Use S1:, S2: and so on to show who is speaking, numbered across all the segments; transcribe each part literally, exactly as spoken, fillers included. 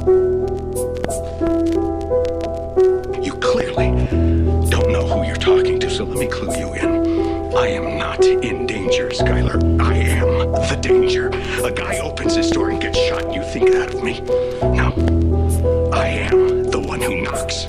S1: You clearly don't know who you're talking to, so let me clue you in. I am not in danger, Skylar. I am the danger. A guy opens his door and gets shot, and you think that of me? No. I am the one who knocks.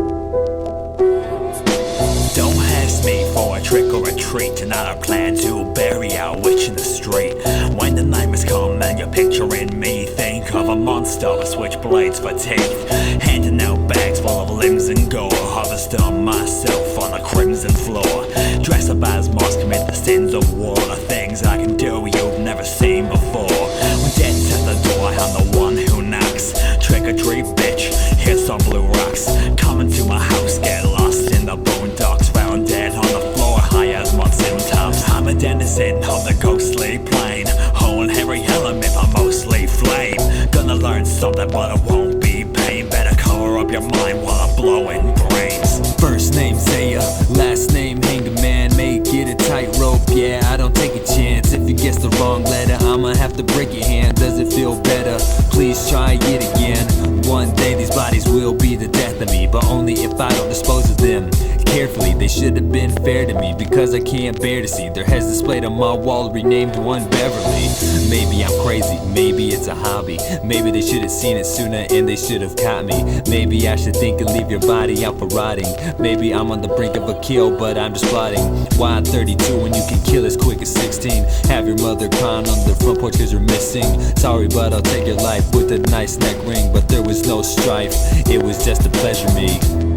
S2: Don't ask me for a trick or a treat. Tonight I plan to bury our witch in the street. When the nightmares come and you're picturing me, think of a monster with switchblades for teeth, handing out bags full of limbs and gore. Harvest on myself on a crimson floor, dress up as monsters, commit the sins of war. The things I can do you've never seen before. When death's at the door, I'm the one who knocks. Trick or treat, bitch, here's some blue rocks. Come into my house, get lost in the boondocks, found dead on the floor, high as monsoon tops. I'm a denizen of the ghostly plane, whole every element but mostly flame. Gonna learn something but it won't be pain. Better cover up your mind while I'm blowing brains.
S3: First name Zaya, last name Hangman. Make it a tightrope, yeah, I don't take a chance. If you guess the wrong letter, I'ma have to break your hand. Does it feel better? Please try it again. One day these bodies will be the death of me, but only if I don't dispose of them carefully. They should have been fair to me, because I can't bear to see their heads displayed on my wall, renamed one Beverly. Maybe I'm crazy, maybe it's a hobby. Maybe they should have seen it sooner and they should have caught me. Maybe I should think and leave your body out for rotting. Maybe I'm on the brink of a kill, but I'm just plotting. Why I'm thirty-two when you can kill as quick as sixteen? Have your mother crying on the front porch cause you're missing. Sorry, but I'll take your life with a nice neck ring. But there was no strife, it was just to pleasure me.